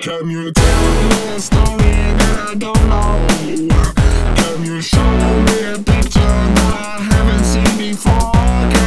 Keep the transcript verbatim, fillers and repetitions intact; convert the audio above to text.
Can you tell me a story that I don't know? Can you show me a picture that I